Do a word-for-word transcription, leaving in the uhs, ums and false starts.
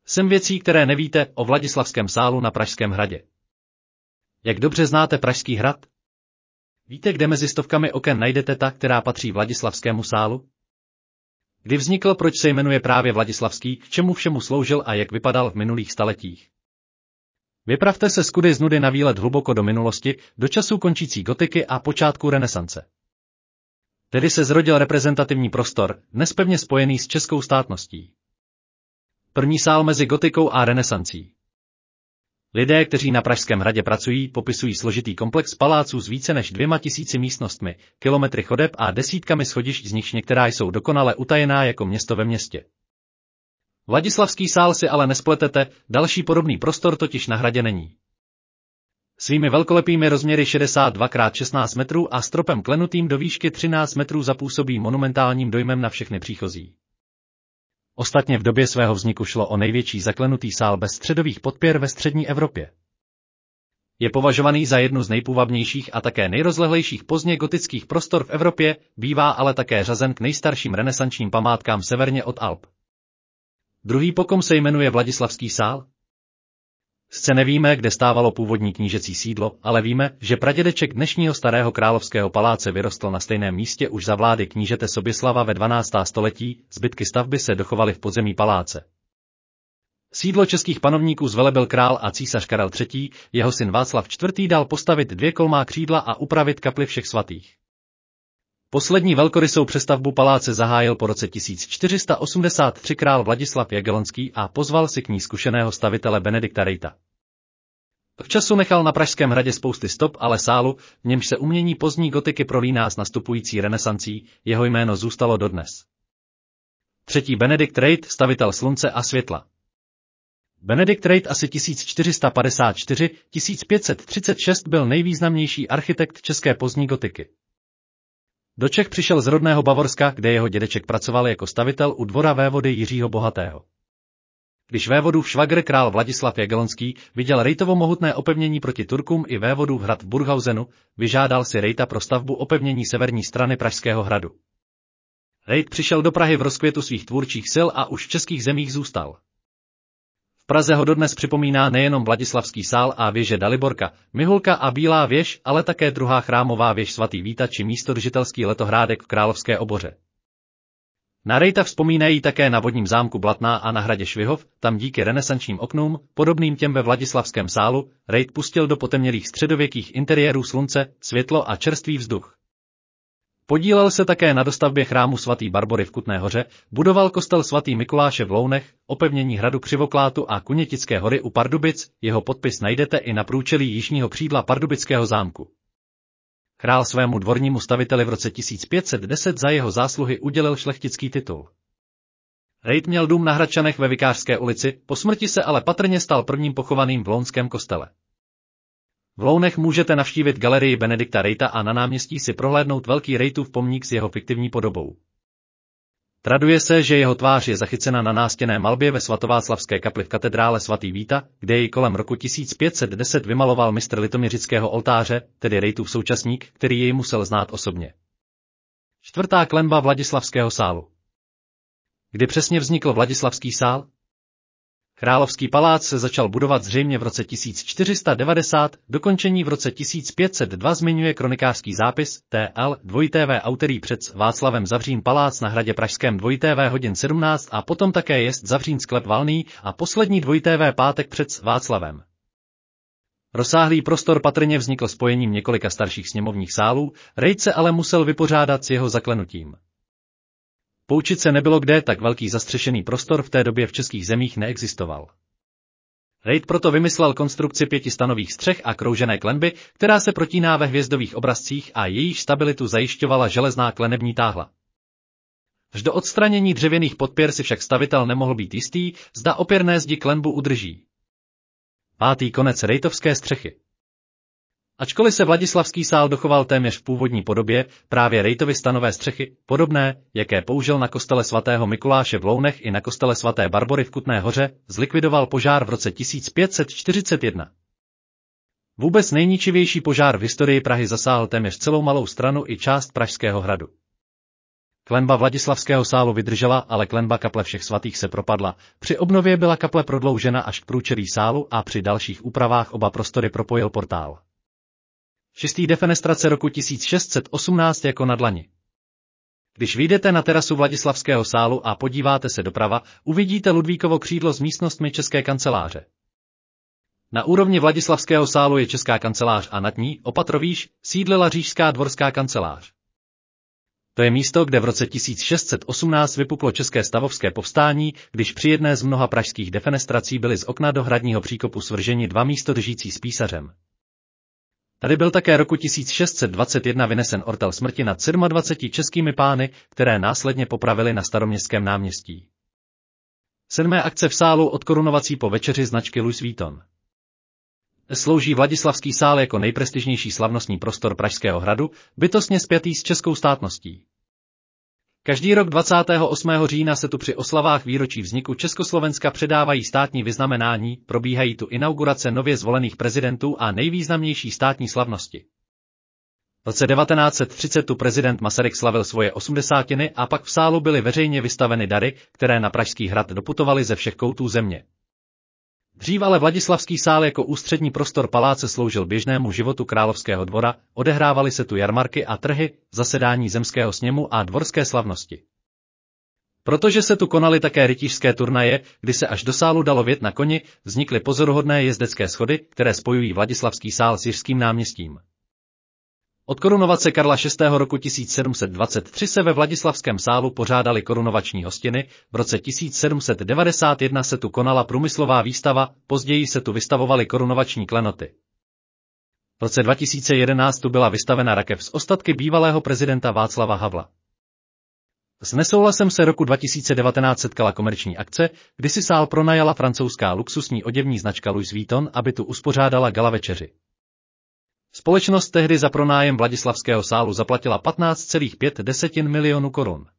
Sem věcí, které nevíte o Vladislavském sálu na Pražském hradě. Jak dobře znáte Pražský hrad? Víte, kde mezi stovkami oken najdete ta, která patří Vladislavskému sálu? Kdy vznikl, proč se jmenuje právě Vladislavský, k čemu všemu sloužil a jak vypadal v minulých staletích? Vypravte se z kudy z nudy na výlet hluboko do minulosti, do časů končící gotiky a počátku renesance. Tedy se zrodil reprezentativní prostor, dnes pevně spojený s českou státností. První sál mezi gotikou a renesancí. Lidé, kteří na Pražském hradě pracují, popisují složitý komplex paláců s více než dvěma tisíci místnostmi, kilometry chodeb a desítkami schodišť, z nichž některá jsou dokonale utajená jako město ve městě. Vladislavský sál si ale nespletete, další podobný prostor totiž na hradě není. Svými velkolepými rozměry šedesát dva krát šestnáct metrů a stropem klenutým do výšky třináct metrů zapůsobí monumentálním dojmem na všechny příchozí. Ostatně v době svého vzniku šlo o největší zaklenutý sál bez středových podpěr ve střední Evropě. Je považovaný za jednu z nejpůvabnějších a také nejrozlehlejších pozdně gotických prostor v Evropě, bývá ale také řazen k nejstarším renesančním památkám severně od Alp. Druhý pokom se jmenuje Vladislavský sál. Sice nevíme, kde stávalo původní knížecí sídlo, ale víme, že pradědeček dnešního starého královského paláce vyrostl na stejném místě už za vlády knížete Soběslava ve dvanáctém století, zbytky stavby se dochovaly v podzemí paláce. Sídlo českých panovníků zvelebil král a císař Karel třetí, jeho syn Václav čtvrtý dal postavit dvě kolmá křídla a upravit kapli všech svatých. Poslední velkorysou přestavbu paláce zahájil po roce tisíc čtyři sta osmdesát tři král Vladislav Jagellonský a pozval si k ní zkušeného stavitele Benedikta Rejta. V času nechal na Pražském hradě spousty stop, ale sálu, v němž se umění pozdní gotiky prolíná s nastupující renesancí, jeho jméno zůstalo dodnes. Třetí Benedikt Rejt, stavitel slunce a světla. Benedikt Rejt asi tisíc čtyři sta padesát čtyři až tisíc pět set třicet šest byl nejvýznamnější architekt české pozdní gotiky. Do Čech přišel z rodného Bavorska, kde jeho dědeček pracoval jako stavitel u dvora vévody Jiřího Bohatého. Když vévodův švagr král Vladislav Jagellonský viděl Rejtovo mohutné opevnění proti Turkům i vévodův hrad v Burghausenu, vyžádal si Rejta pro stavbu opevnění severní strany Pražského hradu. Rejt přišel do Prahy v rozkvětu svých tvůrčích sil a už v českých zemích zůstal. V Praze ho dodnes připomíná nejenom Vladislavský sál a věže Daliborka, Mihulka a Bílá věž, ale také druhá chrámová věž svatý Víta či místodržitelský letohrádek v Královské Oboře. Na Rejta vzpomínají také na vodním zámku Blatná a na hradě Švihov, tam díky renesančním oknům, podobným těm ve Vladislavském sálu, Rejt pustil do potemnělých středověkých interiérů slunce, světlo a čerstvý vzduch. Podílel se také na dostavbě chrámu svatý Barbory v Kutné Hoře, budoval kostel svatý Mikuláše v Lounech, opevnění hradu Křivoklátu a Kunětické hory u Pardubic, jeho podpis najdete i na průčelí jižního křídla Pardubického zámku. Král svému dvornímu staviteli v roce tisíc pět set deset za jeho zásluhy udělil šlechtický titul. Rejt měl dům na Hradčanech ve Vikářské ulici, po smrti se ale patrně stal prvním pochovaným v lounském kostele. V Lounech můžete navštívit galerii Benedikta Rejta a na náměstí si prohlédnout velký Rejtův pomník s jeho fiktivní podobou. Traduje se, že jeho tvář je zachycena na nástěnné malbě ve svatováclavské kapli v katedrále svatý Víta, kde jej kolem roku tisíc pět set deset vymaloval mistr litoměřického oltáře, tedy Rejtův současník, který jej musel znát osobně. Čtvrtá klenba Vladislavského sálu. Kdy přesně vznikl Vladislavský sál? Královský palác se začal budovat zřejmě v roce tisíc čtyři sta devadesát, dokončení v roce tisíc pět set dva zmiňuje kronikářský zápis T L dvojité V autorý před Václavem Zavřín palác na hradě Pražském dvojité V hodin sedmnáct a potom také jest Zavřín sklep valný a poslední dvojité V pátek před Václavem. Rozsáhlý prostor patrně vznikl spojením několika starších sněmovních sálů, Rejt se ale musel vypořádat s jeho zaklenutím. Poučit se nebylo kde, tak velký zastřešený prostor v té době v českých zemích neexistoval. Rejt proto vymyslel konstrukci pěti stanových střech a kroužené klenby, která se protíná ve hvězdových obrazcích a jejíž stabilitu zajišťovala železná klenební táhla. Až do odstranění dřevěných podpěr si však stavitel nemohl být jistý, zda opěrné zdi klenbu udrží. Pátý konec rejtovské střechy. Ačkoliv se Vladislavský sál dochoval téměř v původní podobě, právě Rejtovy stanové střechy, podobné, jaké použil na kostele svatého Mikuláše v Lounech i na kostele svaté Barbory v Kutné Hoře, zlikvidoval požár v roce tisíc pět set čtyřicet jedna. Vůbec nejničivější požár v historii Prahy zasáhl téměř celou Malou Stranu i část Pražského hradu. Klenba Vladislavského sálu vydržela, ale klenba kaple Všech svatých se propadla. Při obnově byla kaple prodloužena až k průčelí sálu a při dalších úpravách oba prostory propojil portál. Šestý defenestrace roku tisíc šest set osmnáct jako na dlani. Když vyjdete na terasu Vladislavského sálu a podíváte se doprava, uvidíte Ludvíkovo křídlo s místnostmi České kanceláře. Na úrovni Vladislavského sálu je Česká kancelář a nad ní, opatrovíš, sídlila Říšská dvorská kancelář. To je místo, kde v roce tisíc šest set osmnáct vypuklo české stavovské povstání, když při jedné z mnoha pražských defenestrací byly z okna do hradního příkopu svrženi dva místodržící s písařem. Tady byl také roku tisíc šest set dvacet jedna vynesen ortel smrti nad dvaceti sedmi českými pány, které následně popravili na Staroměstském náměstí. Sedmé akce v sálu od korunovací po večeři značky Louis Vuitton. Slouží Vladislavský sál jako nejprestižnější slavnostní prostor Pražského hradu, bytostně spjatý s českou státností. Každý rok dvacátého osmého října se tu při oslavách výročí vzniku Československa předávají státní vyznamenání, probíhají tu inaugurace nově zvolených prezidentů a nejvýznamnější státní slavnosti. V roce devatenáct set třicet tu prezident Masaryk slavil svoje osmdesátiny a pak v sálu byly veřejně vystaveny dary, které na Pražský hrad doputovaly ze všech koutů země. Dřív ale Vladislavský sál jako ústřední prostor paláce sloužil běžnému životu královského dvora, odehrávaly se tu jarmarky a trhy, zasedání zemského sněmu a dvorské slavnosti. Protože se tu konaly také rytířské turnaje, kdy se až do sálu dalo vjet na koni, vznikly pozoruhodné jezdecké schody, které spojují Vladislavský sál s Jiřským náměstím. Od korunovace Karla šestého roku tisíc sedm set dvacet tři se ve Vladislavském sálu pořádaly korunovační hostiny, v roce tisíc sedm set devadesát jedna se tu konala průmyslová výstava, později se tu vystavovaly korunovační klenoty. V roce dva tisíce jedenáct tu byla vystavena rakev s ostatky bývalého prezidenta Václava Havla. S nesouhlasem se roku dva tisíce devatenáct setkala komerční akce, kdy si sál pronajala francouzská luxusní oděvní značka Louis Vuitton, aby tu uspořádala gala večeři. Společnost tehdy za pronájem Vladislavského sálu zaplatila patnáct celá pět milionů korun.